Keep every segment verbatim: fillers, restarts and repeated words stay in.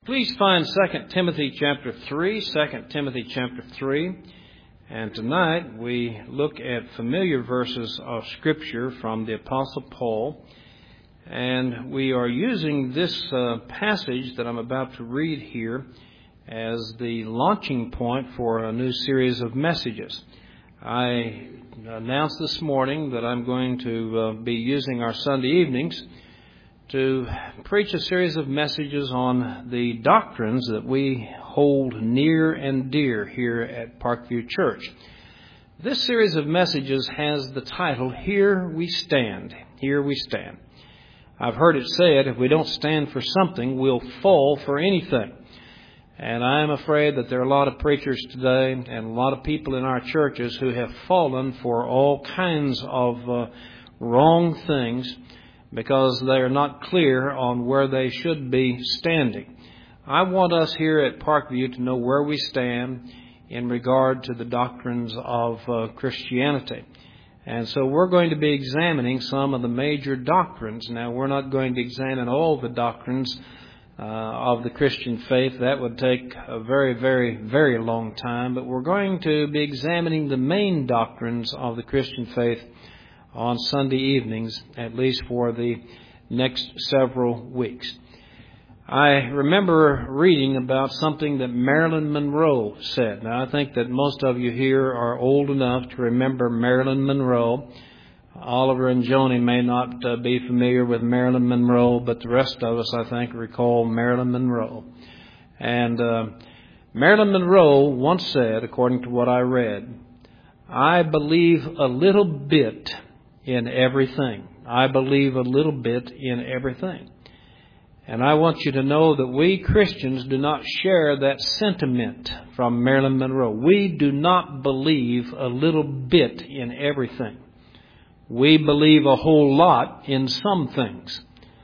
Please find Second Timothy chapter three, Second Timothy chapter three. And tonight we look at familiar verses of Scripture from the Apostle Paul. And we are using this uh, passage that I'm about to read here as the launching point for a new series of messages. I announced this morning that I'm going to uh, be using our Sunday evenings to preach a series of messages on the doctrines that we hold near and dear here at Parkview Church. This series of messages has the title, Here We Stand. Here We Stand. I've heard it said, if we don't stand for something, we'll fall for anything. And I'm afraid that there are a lot of preachers today and a lot of people in our churches who have fallen for all kinds of uh, wrong things, because they are not clear on where they should be standing. I want us here at Parkview to know where we stand in regard to the doctrines of uh, Christianity. And so we're going to be examining some of the major doctrines. Now, we're not going to examine all the doctrines uh, of the Christian faith. That would take a very, very, very long time. But we're going to be examining the main doctrines of the Christian faith on Sunday evenings, at least for the next several weeks. I remember reading about something that Marilyn Monroe said. Now, I think that most of you here are old enough to remember Marilyn Monroe. Oliver and Joni may not uh, be familiar with Marilyn Monroe, but the rest of us, I think, recall Marilyn Monroe. And uh, Marilyn Monroe once said, according to what I read, "I believe a little bit in everything. I believe a little bit in everything." And I want you to know that we Christians do not share that sentiment from Marilyn Monroe. We do not believe a little bit in everything. We believe a whole lot in some things.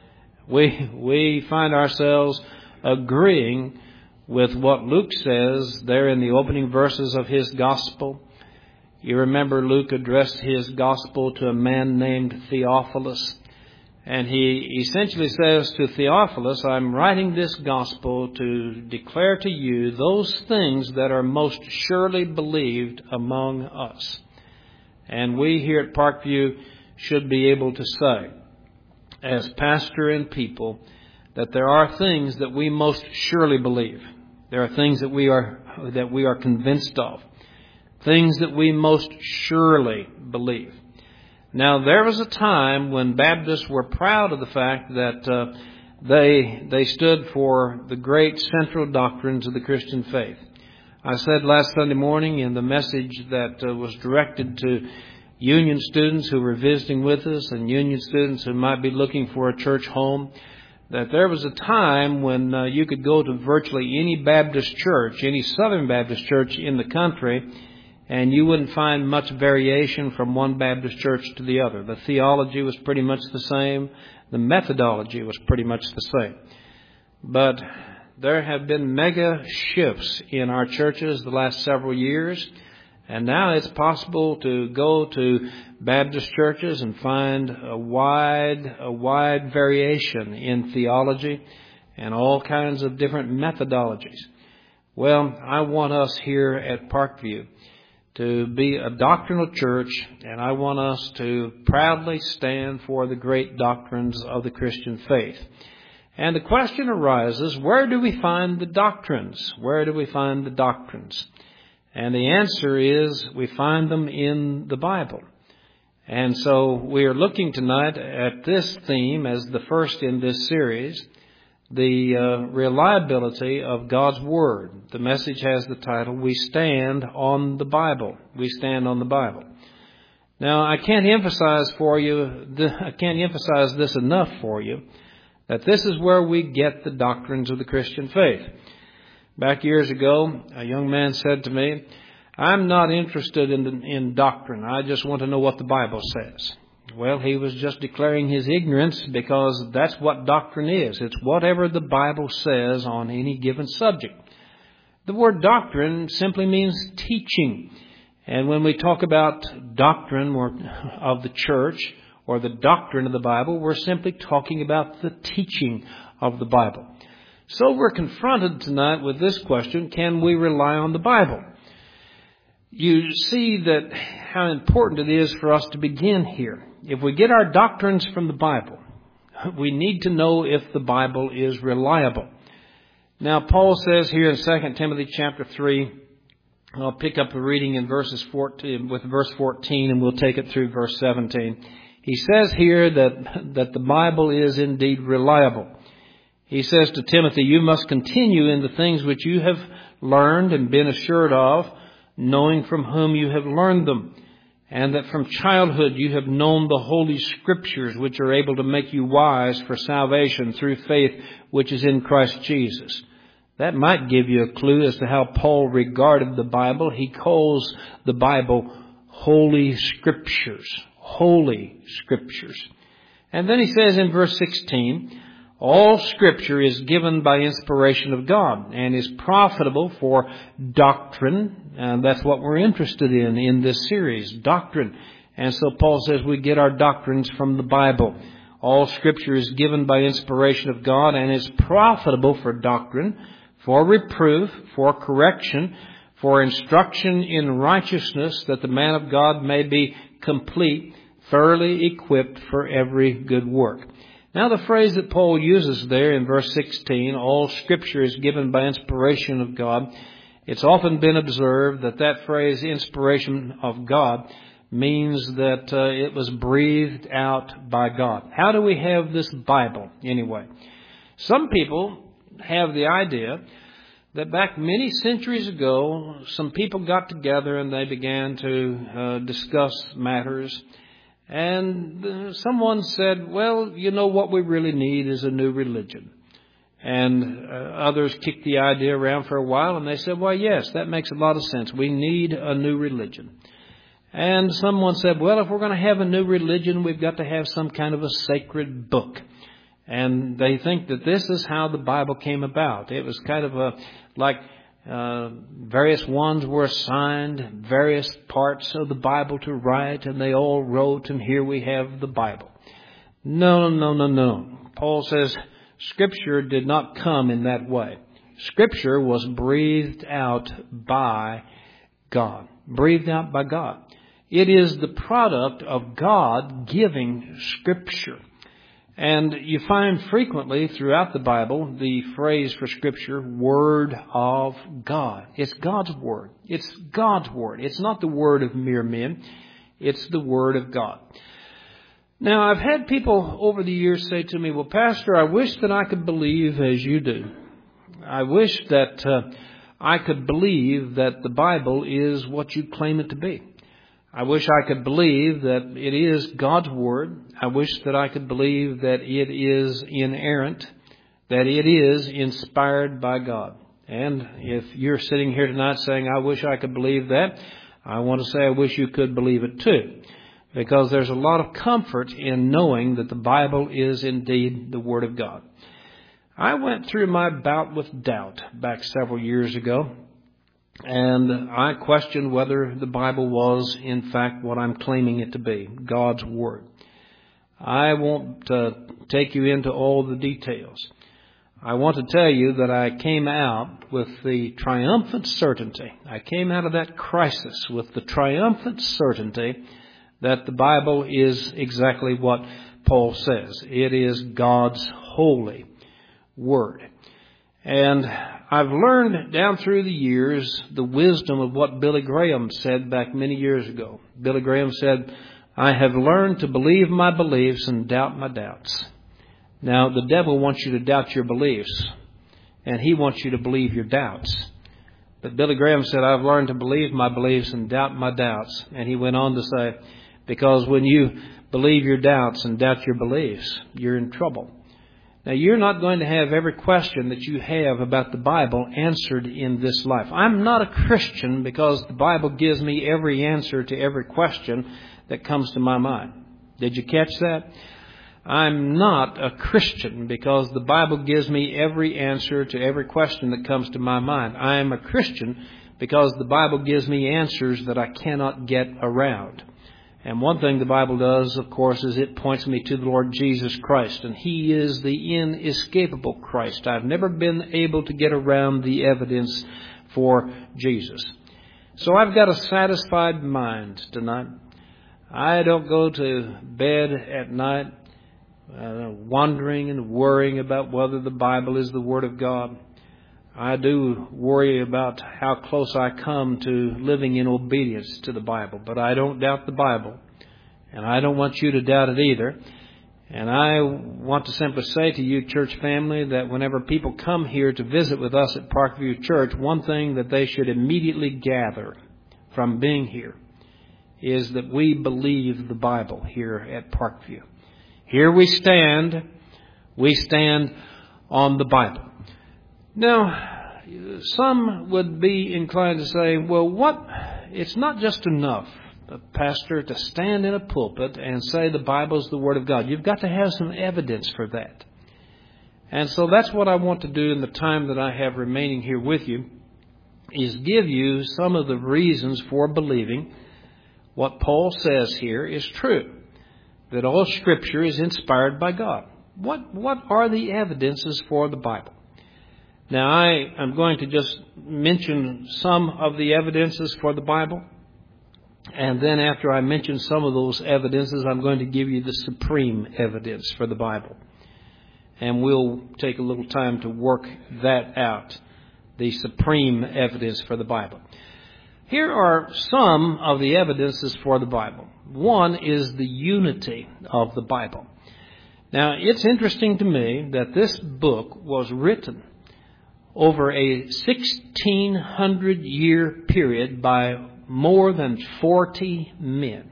We, we find ourselves agreeing with what Luke says there in the opening verses of his gospel. You remember Luke addressed his gospel to a man named Theophilus. And he essentially says to Theophilus, "I'm writing this gospel to declare to you those things that are most surely believed among us." And we here at Parkview should be able to say, as pastor and people, that there are things that we most surely believe. There are things that we are that we are convinced of. Things that we most surely believe. Now, there was a time when Baptists were proud of the fact that uh, they they stood for the great central doctrines of the Christian faith. I said last Sunday morning in the message that uh, was directed to Union students who were visiting with us and Union students who might be looking for a church home, that there was a time when uh, you could go to virtually any Baptist church, any Southern Baptist church in the country, and you wouldn't find much variation from one Baptist church to the other. The theology was pretty much the same. The methodology was pretty much the same. But there have been mega shifts in our churches the last several years. And now it's possible to go to Baptist churches and find a wide, a wide variation in theology and all kinds of different methodologies. Well, I want us here at Parkview to be a doctrinal church, and I want us to proudly stand for the great doctrines of the Christian faith. And the question arises, where do we find the doctrines? Where do we find the doctrines? And the answer is, we find them in the Bible. And so we are looking tonight at this theme as the first in this series, the uh, reliability of God's Word. The message has the title, We Stand on the Bible. We stand on the Bible. Now, I can't emphasize for you, th- I can't emphasize this enough for you, that this is where we get the doctrines of the Christian faith. Back years ago, a young man said to me, "I'm not interested in, in doctrine. I just want to know what the Bible says." Well, he was just declaring his ignorance, because that's what doctrine is. It's whatever the Bible says on any given subject. The word doctrine simply means teaching. And when we talk about doctrine or of the church or the doctrine of the Bible, we're simply talking about the teaching of the Bible. So we're confronted tonight with this question: can we rely on the Bible? You see that how important it is for us to begin here. If we get our doctrines from the Bible, we need to know if the Bible is reliable. Now, Paul says here in Second Timothy chapter three, I'll pick up the reading in verses fourteen, with verse fourteen, and we'll take it through verse seventeen. He says here that, that the Bible is indeed reliable. He says to Timothy, you must continue in the things which you have learned and been assured of, knowing from whom you have learned them, and that from childhood you have known the Holy Scriptures, which are able to make you wise for salvation through faith which is in Christ Jesus. That might give you a clue as to how Paul regarded the Bible. He calls the Bible Holy Scriptures. Holy Scriptures. And then he says in verse sixteen, all Scripture is given by inspiration of God and is profitable for doctrine. And that's what we're interested in in this series, doctrine. And so Paul says we get our doctrines from the Bible. All Scripture is given by inspiration of God and is profitable for doctrine, for reproof, for correction, for instruction in righteousness, that the man of God may be complete, thoroughly equipped for every good work. Now, the phrase that Paul uses there in verse sixteen, all Scripture is given by inspiration of God, it's often been observed that that phrase, inspiration of God, means that uh, it was breathed out by God. How do we have this Bible, anyway? Some people have the idea that back many centuries ago, some people got together and they began to uh, discuss matters. And uh, someone said, well, you know, what we really need is a new religion. And uh, others kicked the idea around for a while, and they said, well, yes, that makes a lot of sense. We need a new religion. And someone said, well, if we're going to have a new religion, we've got to have some kind of a sacred book. And they think that this is how the Bible came about. It was kind of a, like uh, various ones were assigned various parts of the Bible to write, and they all wrote, and here we have the Bible. No, no, no, no. Paul says Scripture did not come in that way. Scripture was breathed out by God. Breathed out by God. It is the product of God giving Scripture. And you find frequently throughout the Bible the phrase for Scripture, Word of God. It's God's Word. It's God's Word. It's not the word of mere men. It's the Word of God. Now, I've had people over the years say to me, well, Pastor, I wish that I could believe as you do. I wish that uh, I could believe that the Bible is what you claim it to be. I wish I could believe that it is God's Word. I wish that I could believe that it is inerrant, that it is inspired by God. And if you're sitting here tonight saying, I wish I could believe that, I want to say I wish you could believe it too. Because there's a lot of comfort in knowing that the Bible is indeed the Word of God. I went through my bout with doubt back several years ago. And I questioned whether the Bible was, in fact, what I'm claiming it to be, God's Word. I won't uh, take you into all the details. I want to tell you that I came out with the triumphant certainty. I came out of that crisis with the triumphant certainty that the Bible is exactly what Paul says. It is God's holy Word. And I've learned down through the years the wisdom of what Billy Graham said back many years ago. Billy Graham said, I have learned to believe my beliefs and doubt my doubts. Now, the devil wants you to doubt your beliefs, and he wants you to believe your doubts. But Billy Graham said, I've learned to believe my beliefs and doubt my doubts. And he went on to say, because when you believe your doubts and doubt your beliefs, you're in trouble. Now, you're not going to have every question that you have about the Bible answered in this life. I'm not a Christian because the Bible gives me every answer to every question that comes to my mind. Did you catch that? I'm not a Christian because the Bible gives me every answer to every question that comes to my mind. I am a Christian because the Bible gives me answers that I cannot get around. And one thing the Bible does, of course, is it points me to the Lord Jesus Christ. And He is the inescapable Christ. I've never been able to get around the evidence for Jesus. So I've got a satisfied mind tonight. I don't go to bed at night uh, wondering and worrying about whether the Bible is the Word of God. I do worry about how close I come to living in obedience to the Bible, but I don't doubt the Bible, and I don't want you to doubt it either. And I want to simply say to you, church family, that whenever people come here to visit with us at Parkview Church, one thing that they should immediately gather from being here is that we believe the Bible here at Parkview. Here we stand, we stand on the Bible. Now, some would be inclined to say, well, what? It's not just enough, Pastor, to stand in a pulpit and say the Bible is the Word of God. You've got to have some evidence for that. And so that's what I want to do in the time that I have remaining here with you, is give you some of the reasons for believing what Paul says here is true, that all Scripture is inspired by God. What, what are the evidences for the Bible? Now, I am going to just mention some of the evidences for the Bible. And then after I mention some of those evidences, I'm going to give you the supreme evidence for the Bible. And we'll take a little time to work that out, the supreme evidence for the Bible. Here are some of the evidences for the Bible. One is the unity of the Bible. Now, it's interesting to me that this book was written over a sixteen hundred year period by more than forty men.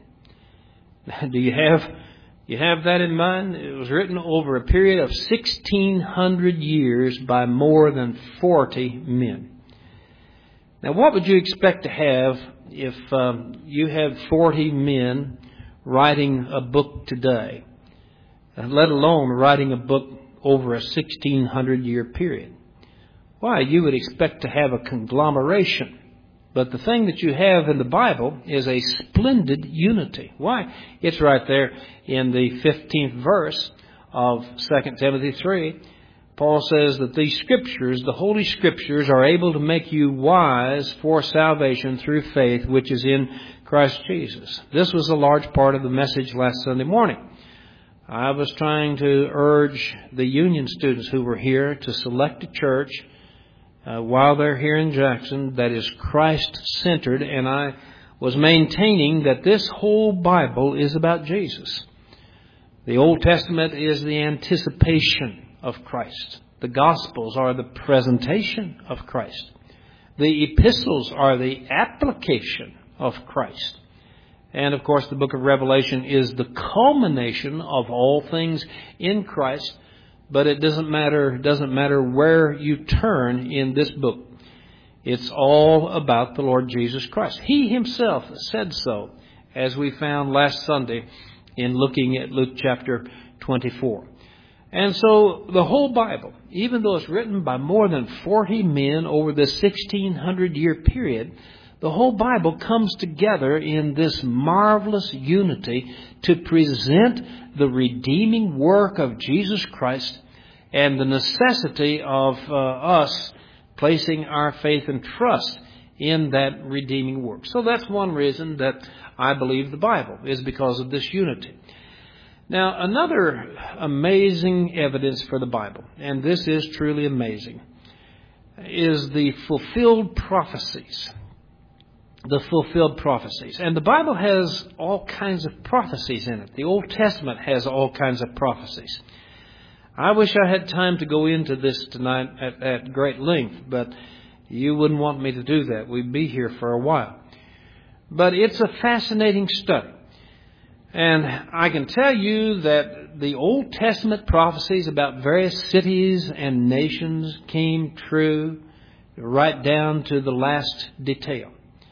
Do you have you have that in mind? It was written over a period of sixteen hundred years by more than forty men. Now, what would you expect to have if um, you had forty men writing a book today, let alone writing a book over a sixteen hundred year period? Why, you would expect to have a conglomeration. But the thing that you have in the Bible is a splendid unity. Why? It's right there in the fifteenth verse of Second Timothy three. Paul says that these Scriptures, the Holy Scriptures, are able to make you wise for salvation through faith, which is in Christ Jesus. This was a large part of the message last Sunday morning. I was trying to urge the Union students who were here to select a church Uh, while they're here in Jackson that is Christ-centered, and I was maintaining that this whole Bible is about Jesus. The Old Testament is the anticipation of Christ. The Gospels are the presentation of Christ. The epistles are the application of Christ. And, of course, the book of Revelation is the culmination of all things in Christ. But it doesn't matter, doesn't matter where you turn in this book. It's all about the Lord Jesus Christ. He Himself said so, as we found last Sunday in looking at Luke chapter twenty-four. And so the whole Bible, even though it's written by more than forty men over this sixteen hundred year period, the whole Bible comes together in this marvelous unity to present the redeeming work of Jesus Christ and the necessity of uh, us placing our faith and trust in that redeeming work. So that's one reason that I believe the Bible, is because of this unity. Now, another amazing evidence for the Bible, and this is truly amazing, is the fulfilled prophecies. The fulfilled prophecies. And the Bible has all kinds of prophecies in it. The Old Testament has all kinds of prophecies. I wish I had time to go into this tonight at, at great length, but you wouldn't want me to do that. We'd be here for a while. But it's a fascinating study. And I can tell you that the Old Testament prophecies about various cities and nations came true right down to the last detail.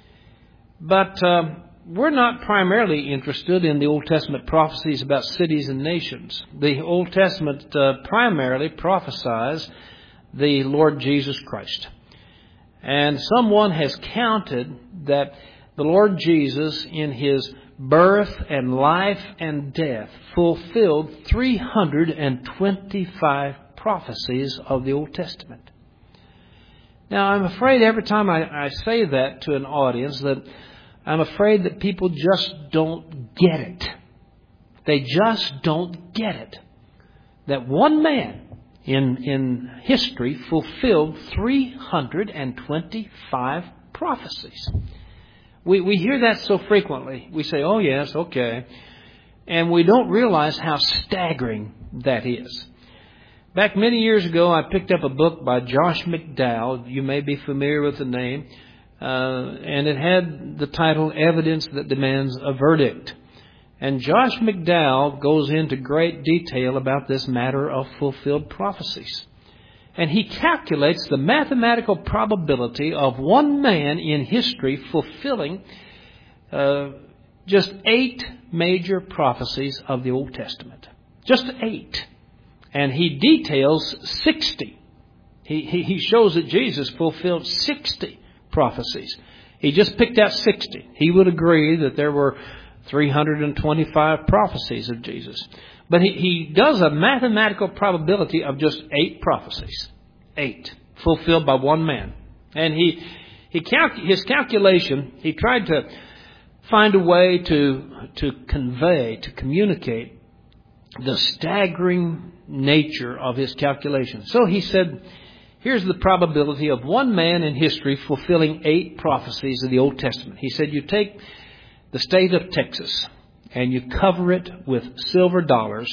But uh, we're not primarily interested in the Old Testament prophecies about cities and nations. The Old Testament uh, primarily prophesies the Lord Jesus Christ. And someone has counted that the Lord Jesus, in His birth and life and death, fulfilled three hundred twenty-five prophecies of the Old Testament. Now, I'm afraid every time I, I say that to an audience that I'm afraid that people just don't get it. They just don't get it. That one man in, in history fulfilled three hundred twenty-five prophecies. We, we hear that so frequently. We say, oh yes, okay. And we don't realize how staggering that is. Back many years ago, I picked up a book by Josh McDowell. You may be familiar with the name. Uh, and it had the title, Evidence That Demands a Verdict. And Josh McDowell goes into great detail about this matter of fulfilled prophecies. And he calculates the mathematical probability of one man in history fulfilling uh, just eight major prophecies of the Old Testament. Just eight. And he details sixty. He, he, he shows that Jesus fulfilled sixty prophecies. He just picked out sixty. He would agree that there were three hundred twenty-five prophecies of Jesus. But he, he does a mathematical probability of just eight prophecies. Eight. Fulfilled by one man. And he, he calc- his calculation, he tried to find a way to, to convey, to communicate the staggering nature of his calculation. So he said, here's the probability of one man in history fulfilling eight prophecies of the Old Testament. He said, you take the state of Texas and you cover it with silver dollars,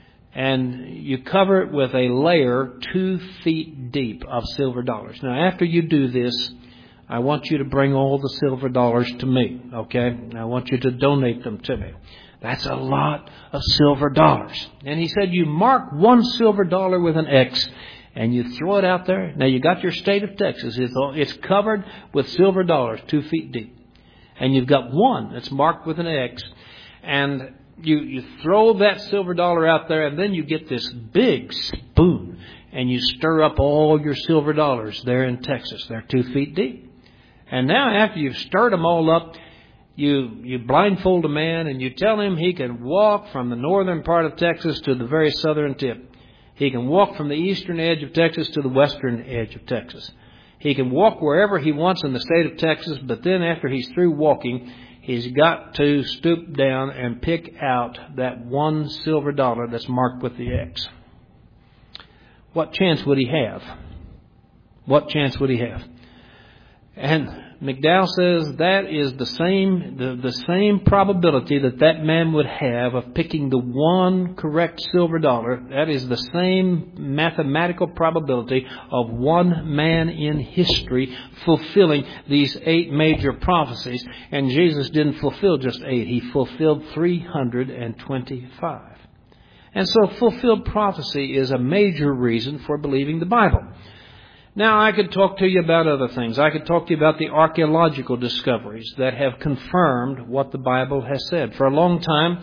and you cover it with a layer two feet deep of silver dollars. Now, after you do this, I want you to bring all the silver dollars to me, okay? I want you to donate them to me. That's a lot of silver dollars. And he said, you mark one silver dollar with an X, and you throw it out there. Now, you got your state of Texas. It's, it's covered with silver dollars, two feet deep. And you've got one that's marked with an X. And you, you throw that silver dollar out there, and then you get this big spoon, and you stir up all your silver dollars there in Texas. They're two feet deep. And now, after you've stirred them all up, you, you blindfold a man, and you tell him he can walk from the northern part of Texas to the very southern tip. He can walk from the eastern edge of Texas to the western edge of Texas. He can walk wherever he wants in the state of Texas, but then after he's through walking, he's got to stoop down and pick out that one silver dollar that's marked with the X. What chance would he have? What chance would he have? And McDowell says that is the same the, the same probability that that man would have of picking the one correct silver dollar. That is the same mathematical probability of one man in history fulfilling these eight major prophecies. And Jesus didn't fulfill just eight. He fulfilled three hundred twenty-five. And so fulfilled prophecy is a major reason for believing the Bible. Now, I could talk to you about other things. I could talk to you about the archaeological discoveries that have confirmed what the Bible has said. For a long time,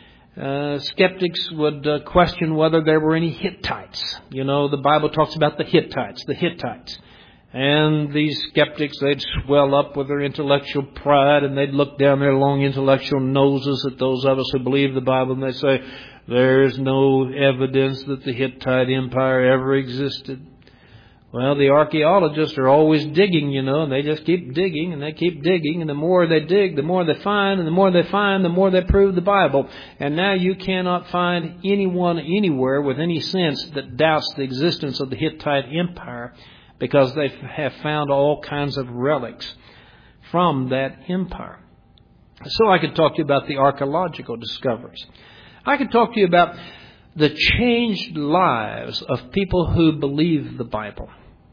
uh, skeptics would uh, question whether there were any Hittites. You know, the Bible talks about the Hittites, the Hittites. And these skeptics, they'd swell up with their intellectual pride, and they'd look down their long intellectual noses at those of us who believe the Bible, and they'd say, there's no evidence that the Hittite Empire ever existed. Well, the archaeologists are always digging, you know, and they just keep digging and they keep digging. And the more they dig, the more they find. And the more they find, the more they prove the Bible. And now you cannot find anyone anywhere with any sense that doubts the existence of the Hittite Empire, because they have found all kinds of relics from that empire. So I could talk to you about the archaeological discoveries. I could talk to you about the changed lives of people who believe the Bible.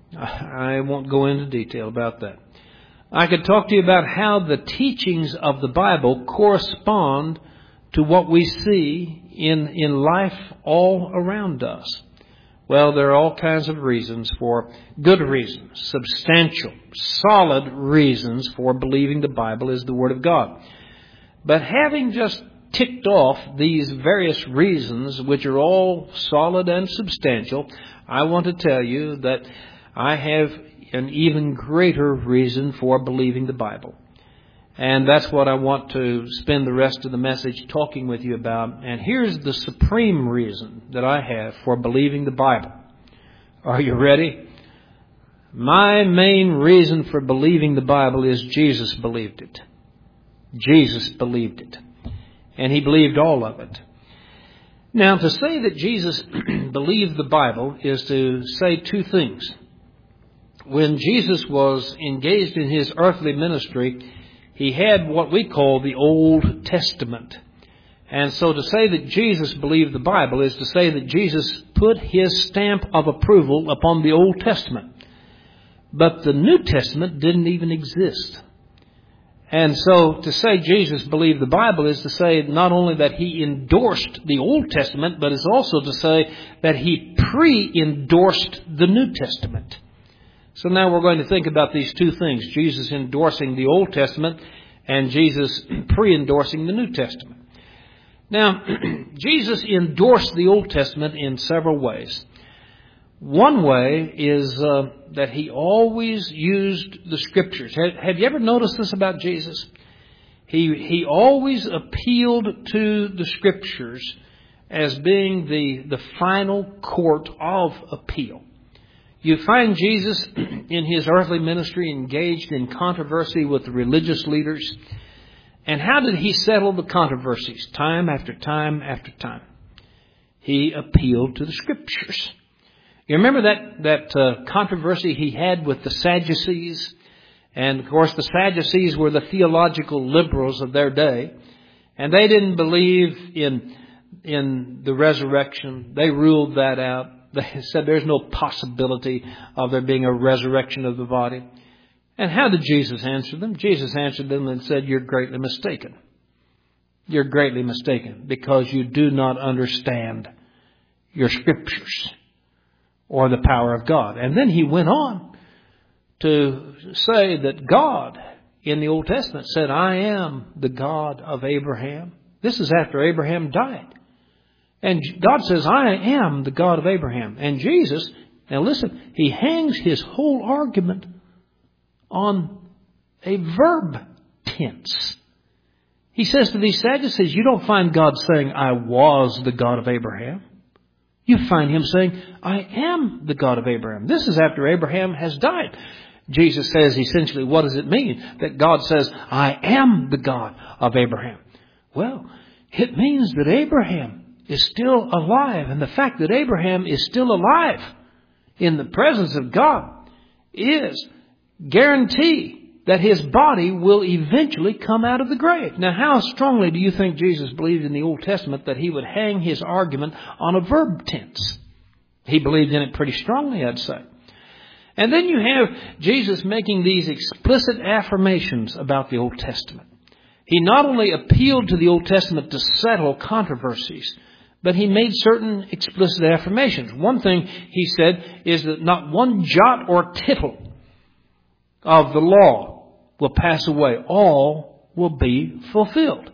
I won't go into detail about that. I could talk to you about how the teachings of the Bible correspond to what we see in, in life all around us. Well, there are all kinds of reasons for, good reasons, substantial, solid reasons for believing the Bible is the Word of God. But having just ticked off these various reasons, which are all solid and substantial, I want to tell you that I have an even greater reason for believing the Bible. And that's what I want to spend the rest of the message talking with you about. And here's the supreme reason that I have for believing the Bible. Are you ready? My main reason for believing the Bible is Jesus believed it. Jesus believed it. And He believed all of it. Now, to say that Jesus believed the Bible is to say two things. When Jesus was engaged in His earthly ministry, He had what we call the Old Testament. And so to say that Jesus believed the Bible is to say that Jesus put His stamp of approval upon the Old Testament. But the New Testament didn't even exist. And so to say Jesus believed the Bible is to say not only that He endorsed the Old Testament, but it's also to say that He pre-endorsed the New Testament. So now we're going to think about these two things, Jesus endorsing the Old Testament and Jesus pre-endorsing the New Testament. Now, Jesus endorsed the Old Testament in several ways. One way is uh, that He always used the Scriptures. Have, have you ever noticed this about Jesus? He, he always appealed to the Scriptures as being the, the final court of appeal. You find Jesus in His earthly ministry engaged in controversy with the religious leaders. And how did He settle the controversies? Time after time after time. He appealed to the Scriptures. You remember that, that uh, controversy He had with the Sadducees? And of course the Sadducees were the theological liberals of their day. And they didn't believe in, in the resurrection. They ruled that out. They said there's no possibility of there being a resurrection of the body. And how did Jesus answer them? Jesus answered them and said, you're greatly mistaken. You're greatly mistaken because you do not understand your Scriptures or the power of God. And then He went on to say that God in the Old Testament said, I am the God of Abraham. This is after Abraham died. And God says, I am the God of Abraham. And Jesus, now listen, He hangs His whole argument on a verb tense. He says to these Sadducees, you don't find God saying, I was the God of Abraham. You find Him saying, I am the God of Abraham. This is after Abraham has died. Jesus says essentially, what does it mean that God says, I am the God of Abraham? Well, it means that Abraham is still alive. And the fact that Abraham is still alive in the presence of God is guarantee that his body will eventually come out of the grave. Now, how strongly do you think Jesus believed in the Old Testament that He would hang His argument on a verb tense? He believed in it pretty strongly, I'd say. And then you have Jesus making these explicit affirmations about the Old Testament. He not only appealed to the Old Testament to settle controversies, but He made certain explicit affirmations. One thing He said is that not one jot or tittle of the law will pass away. All will be fulfilled.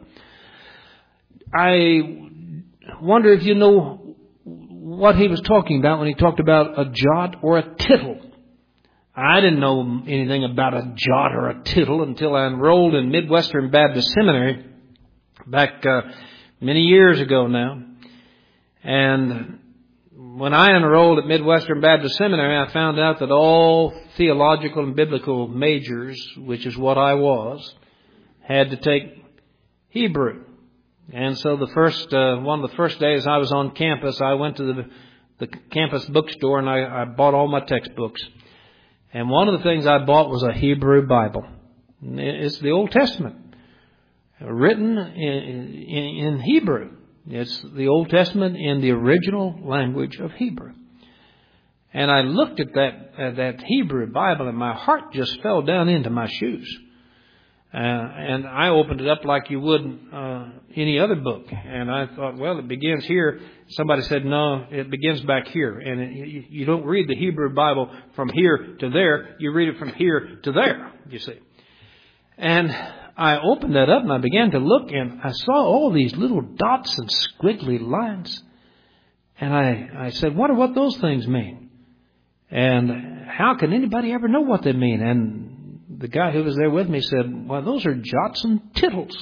I wonder if you know what He was talking about when He talked about a jot or a tittle. I didn't know anything about a jot or a tittle until I enrolled in Midwestern Baptist Seminary back uh, many years ago now. And when I enrolled at Midwestern Baptist Seminary, I found out that all theological and biblical majors, which is what I was, had to take Hebrew. And so the first, uh, one of the first days I was on campus, I went to the, the campus bookstore and I, I bought all my textbooks. And one of the things I bought was a Hebrew Bible. It's the Old Testament, written in, in, in Hebrew. It's the Old Testament in the original language of Hebrew. And I looked at that at that Hebrew Bible and my heart just fell down into my shoes. Uh, and I opened it up like you would uh, any other book. And I thought, well, it begins here. Somebody said, no, it begins back here. And it, you, you don't read the Hebrew Bible from here to there. You read it from here to there, you see. And I opened that up and I began to look and I saw all these little dots and squiggly lines. And I, I said, wonder what those things mean. And how can anybody ever know what they mean? And the guy who was there with me said, well, those are jots and tittles.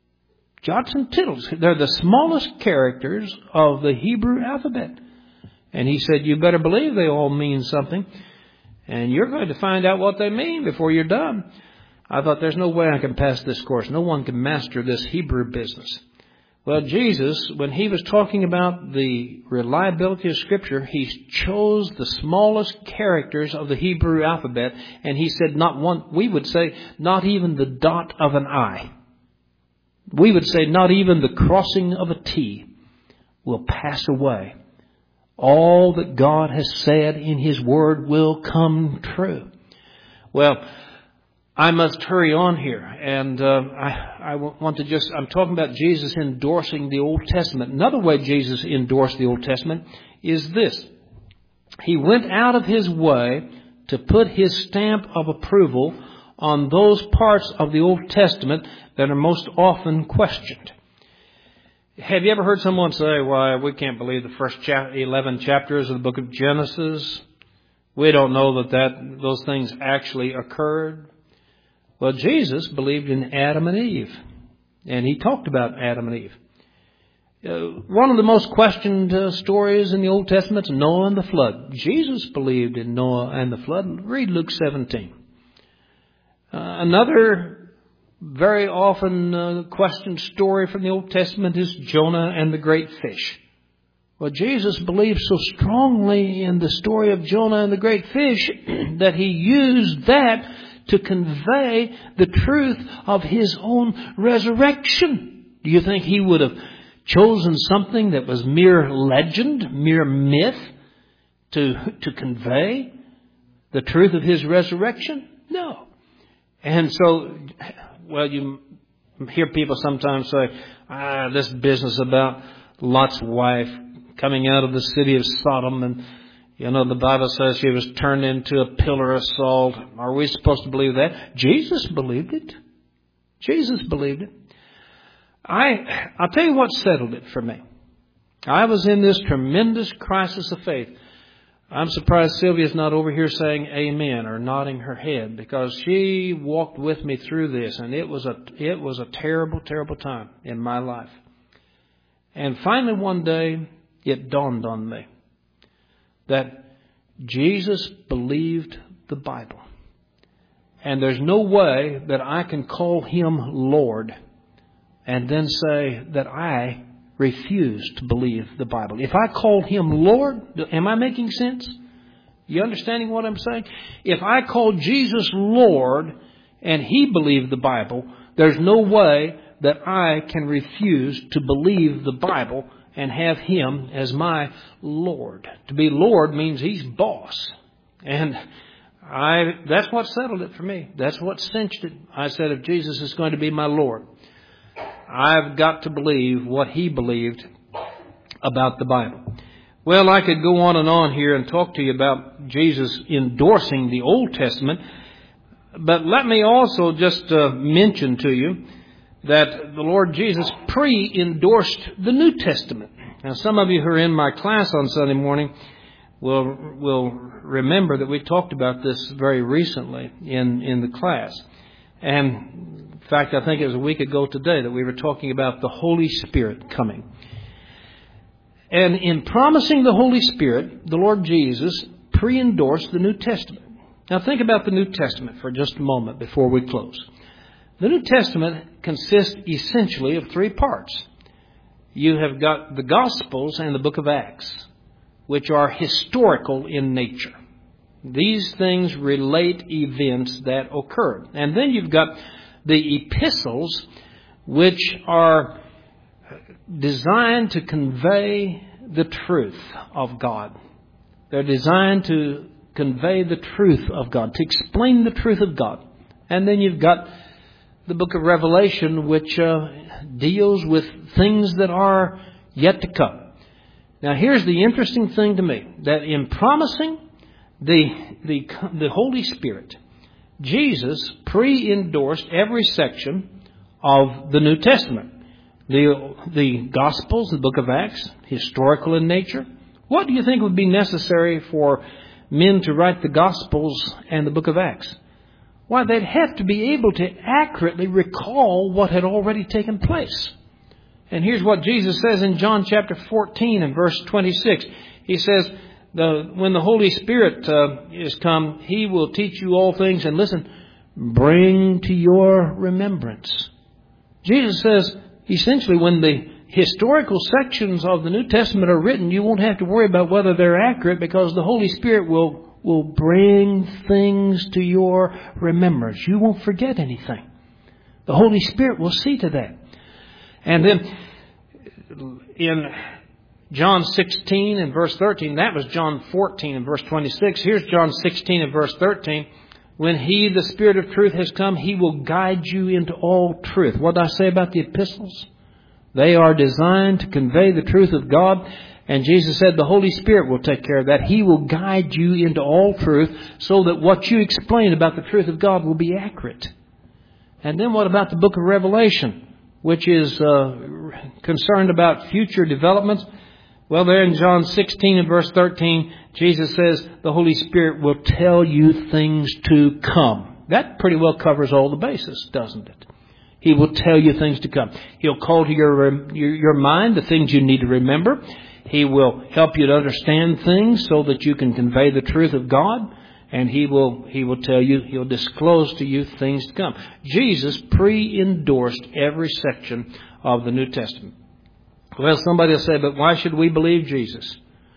Jots and tittles. They're the smallest characters of the Hebrew alphabet. And he said, you better believe they all mean something. And you're going to find out what they mean before you're done. I thought, there's no way I can pass this course. No one can master this Hebrew business. Well, Jesus, when he was talking about the reliability of Scripture, he chose the smallest characters of the Hebrew alphabet. And he said, not one, we would say, not even the dot of an I. We would say, not even the crossing of a T will pass away. All that God has said in His Word will come true. Well, I must hurry on here. And uh, I, I want to just, I'm talking about Jesus endorsing the Old Testament. Another way Jesus endorsed the Old Testament is this. He went out of His way to put His stamp of approval on those parts of the Old Testament that are most often questioned. Have you ever heard someone say, why, we can't believe the first eleven chapters of the book of Genesis? We don't know that, that those things actually occurred. Well, Jesus believed in Adam and Eve, and He talked about Adam and Eve. Uh, one of the most questioned uh, stories in the Old Testament is Noah and the flood. Jesus believed in Noah and the flood. Read Luke seventeen. Uh, another very often uh, questioned story from the Old Testament is Jonah and the great fish. Well, Jesus believed so strongly in the story of Jonah and the great fish that He used that to convey the truth of His own resurrection. Do you think He would have chosen something that was mere legend, mere myth, to, to convey the truth of His resurrection? No. And so, well, you hear people sometimes say, ah, this business about Lot's wife coming out of the city of Sodom, and, you know, the Bible says she was turned into a pillar of salt. Are we supposed to believe that? Jesus believed it. Jesus believed it. I, I'll tell you what settled it for me. I was in this tremendous crisis of faith. I'm surprised Sylvia's not over here saying amen or nodding her head, because she walked with me through this, and it was a it was a terrible, terrible time in my life. And finally one day it dawned on me that Jesus believed the Bible. And there's no way that I can call Him Lord and then say that I refuse to believe the Bible. If I called Him Lord, am I making sense? You understanding what I'm saying? If I called Jesus Lord and He believed the Bible, there's no way that I can refuse to believe the Bible and have Him as my Lord. To be Lord means He's boss. And I that's what settled it for me. That's what cinched it. I said, if Jesus is going to be my Lord, I've got to believe what He believed about the Bible. Well, I could go on and on here and talk to you about Jesus endorsing the Old Testament. But let me also just uh, mention to you that the Lord Jesus pre-endorsed the New Testament. Now, some of you who are in my class on Sunday morning will will remember that we talked about this very recently in, in the class. And in fact, I think it was a week ago today that we were talking about the Holy Spirit coming. And in promising the Holy Spirit, the Lord Jesus pre-endorsed the New Testament. Now think about the New Testament for just a moment before we close. The New Testament consists essentially of three parts. You have got the Gospels and the book of Acts, which are historical in nature. These things relate events that occurred. And then you've got the epistles, which are designed to convey the truth of God. They're designed to convey the truth of God, to explain the truth of God. And then you've got the book of Revelation, which uh, deals with things that are yet to come. Now, here's the interesting thing to me, that in promising the the the Holy Spirit, Jesus pre-endorsed every section of the New Testament. The, the Gospels, the book of Acts, historical in nature. What do you think would be necessary for men to write the Gospels and the book of Acts? Why, they'd have to be able to accurately recall what had already taken place. And here's what Jesus says in John chapter fourteen and verse twenty-six. He says, the, when the Holy Spirit uh, is come, He will teach you all things. And listen, bring to your remembrance. Jesus says, essentially, when the historical sections of the New Testament are written, you won't have to worry about whether they're accurate, because the Holy Spirit will, will bring things to your remembrance. You won't forget anything. The Holy Spirit will see to that. And then in John sixteen and verse thirteen, that was John fourteen and verse twenty-six. Here's John sixteen and verse thirteen. When He, the Spirit of truth, has come, He will guide you into all truth. What did I say about the epistles? They are designed to convey the truth of God. And Jesus said the Holy Spirit will take care of that. He will guide you into all truth so that what you explain about the truth of God will be accurate. And then what about the book of Revelation, which is uh, concerned about future developments? Well, there in John sixteen and verse thirteen, Jesus says the Holy Spirit will tell you things to come. That pretty well covers all the bases, doesn't it? He will tell you things to come. He'll call to your, your, your mind the things you need to remember. He will help you to understand things so that you can convey the truth of God. And He will, He will tell you, He'll disclose to you things to come. Jesus pre-endorsed every section of the New Testament. Well, somebody will say, but why should we believe Jesus?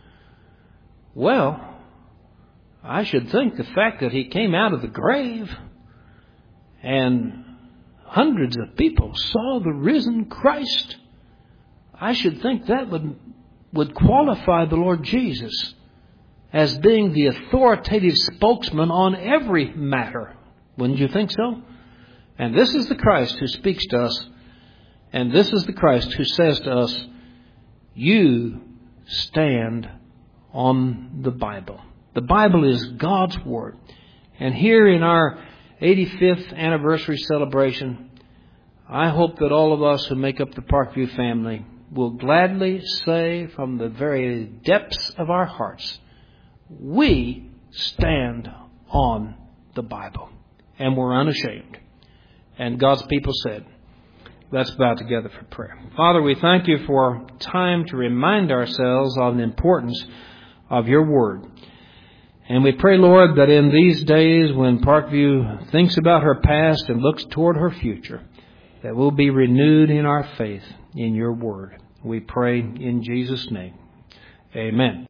Well, I should think the fact that He came out of the grave and hundreds of people saw the risen Christ, I should think that would, would qualify the Lord Jesus as being the authoritative spokesman on every matter. Wouldn't you think so? And this is the Christ who speaks to us. And this is the Christ who says to us, you stand on the Bible. The Bible is God's Word. And here in our eighty-fifth anniversary celebration, I hope that all of us who make up the Parkview family will gladly say from the very depths of our hearts, we stand on the Bible. And we're unashamed. And God's people said, let's bow together for prayer. Father, we thank You for time to remind ourselves of the importance of Your Word. And we pray, Lord, that in these days when Parkview thinks about her past and looks toward her future, that we'll be renewed in our faith in Your Word. We pray in Jesus' name. Amen.